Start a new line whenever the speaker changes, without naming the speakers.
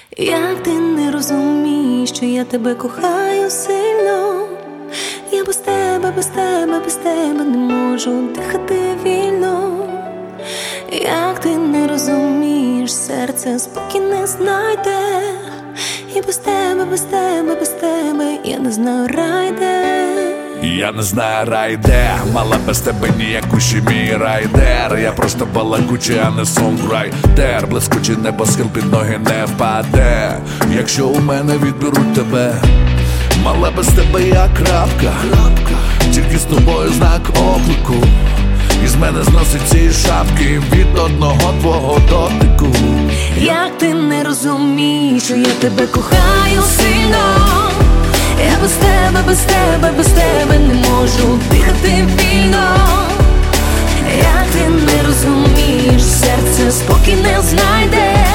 Як ти не розумієш, що я тебе кохаю сильно? Я без тебе, без тебе, без тебе не можу дихати вільно. Як ти не розумієш, серце спокій не знайде. І без тебе, без тебе, без тебе я не знаю рай де.
Я не знаю рай де, мала без тебе ніяку ще мій райдер. Я просто балакучий, а не сонграйтер. Блискучий небосхил під ноги не впаде, якщо у мене відберуть тебе. Мала без тебе я крапка, тільки з тобою знак оклику. Із мене зносить ці шапки від одного твого дотику.
Як ти не розумієш, що я тебе кохаю сильно? Я без тебе, без тебе, без тебе не можу дихати вільно. Як ти не розумієш, серце спокій не знайде.